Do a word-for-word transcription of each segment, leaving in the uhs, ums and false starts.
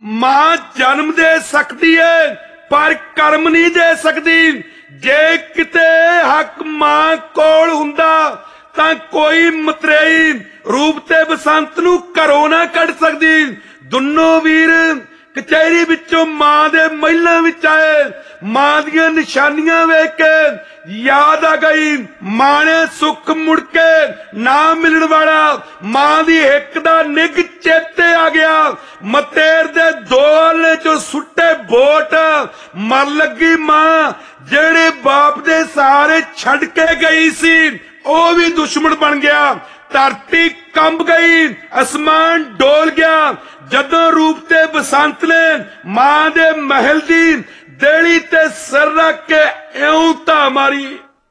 मां जन्म दे सकती है पर कर्म नहीं दे सकती। जे किते हक मां कोल हुंदा तां कोई मतरेई रूप ते बसंत नूं घरों ना कढ सकदी। दोनों वीर कचहरी विचों मां दे महलां विच आए। मां दियां निशानियां वेख के याद आ गई मां ने सुख मुड़ के ना मिलण वाला। मां दी हिक दा निग चेते आ गया। मतेर दे दो आले चो सुट्टे बोट मर लगी मां जेड़े बाप दे सहारे छड़ के गई सी ओ भी दुश्मन बन गया। धरती कंब गई, आसमान डोल गया जदों रूप ते बसंत ने मां दे महल दी देली ते सिर रख के इउं धा मारी।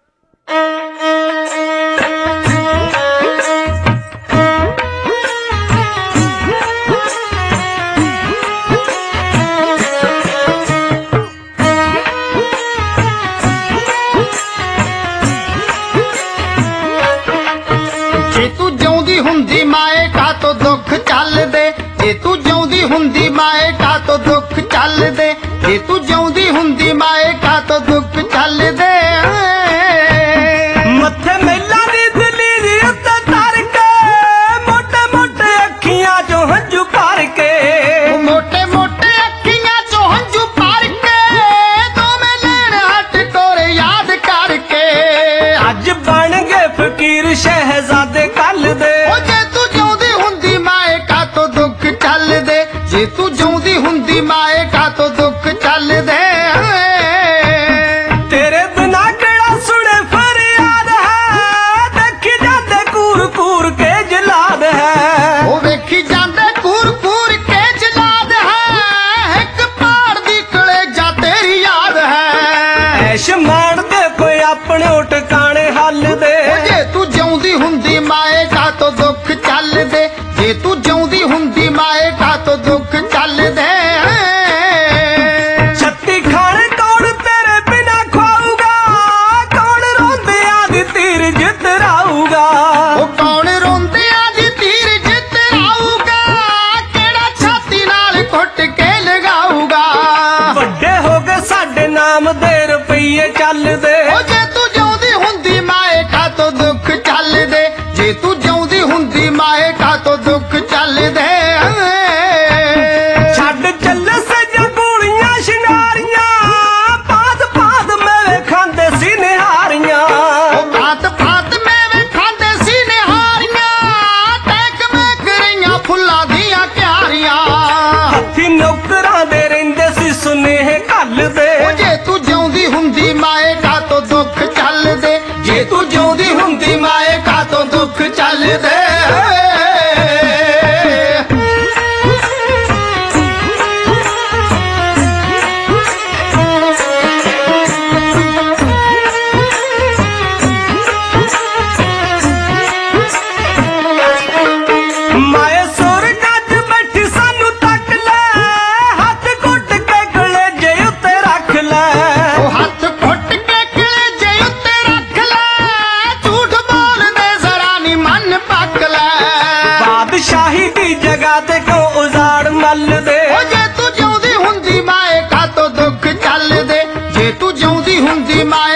जे तू जिउंदी हुंदी माए का तो दुख चल दे। जे तू जिउंदी हुंदी माए का तो दुख चल दे। जे तू जिउंदी हुंदी माए का तो दुख चल दे। मथे मेला दी दलीली उत्ते तर के मोटे मोटे अखियां चो हंजू भर के। मोटे मोटे अखियां चो हंजू भर के तो मैं लेन हट कोरे याद करके। अज बन गए फकीर शहजादे कल दे। ओ जे तू जिउंदी हुंदी माए का तो दुख चल दे। जे तू जिउंदी हुंदी माए का तो दुख चल दे। तेरे बिना केड़ा सुने फरियाद है देखी जाते कूर कूर के जलाद है। ओ वेखी जांदे कूर कूर के जलाद है। एक पहाड़ दी कलेजा तेरी याद है। ऐश मान दे कोई अपने ठिकाने हल दे। ओ जे तू जिउंदी हुंदी माए का तो दुख चल दे। जे तू जिउंदी हुंदी माए का तो दुख चल दे। छत्ती खाने कौन तेरे बिना खाऊगा कौन रोंदे आदि तीर जितराऊगा। ओ कौन रोंदे आदि तीर जितराऊगा केड़ा छाती नाल घुट के लगाऊगा। ਵੱਡੇ ਹੋ ਗਏ ਸਾਡੇ ਨਾਮ ਦੇ ਰੁਪਈਏ ਚੱਲਦੇ। ओ जे तू जिउंदी हुंदी माए का तो दुख चल दे। जे तू जिउंदी हुंदी माए का तो दुख चल दे। ਛੱਡ ਚੱਲੇ ਸਜਾ ਗੋਲੀਆਂ ਸ਼ਿੰਗਾਰੀਆਂ ਪਾਦ ਪਾਦ ਮੇਰੇ ਖਾਂਦੇ ਸੀ ਨਿਹਾਰੀਆਂ। ओ भात भात मेवे खांदे सी निहारियां टैक में करियां फुल्लां दियां क्यारियां। ਹੱਥੀ ਨੌਕਰਾਂ ਦੇ ਰਹਿੰਦੇ ਸੀ ਸੁਨੇਹੇ ਘੱਲਦੇ। ओ जे तू जिउंदी हुंदी माए का तो दुख चल दे। जे तू जिउंदी हुंदी माए का तो दुख चल दे। ਮਾਏ ਸੁਰਗ ਅੱਜ ਬੈਠੀ ਸਾਨੂੰ ਤੱਕ ਲੈ ਹੱਥ ਘੁੱਟ ਕੇ ਕਲੇਜੇ ਉੱਤੇ ਰੱਖ ਲੈ। ओ हाथ घुट के कलेजे उत्ते रख ले झूठ बोलदे जरा नी मन पक ले। ਬਾਦਸ਼ਾਹੀ ਦੀ ਜਗ੍ਹਾ ਤੇ ਕਿਉਂ ਉਜਾੜ ਮੱਲ ਦੇ। ओ जे तू जिउंदी हुंदी माए का तो दुख चल दे। जे तू जिउंदी हुंदी माए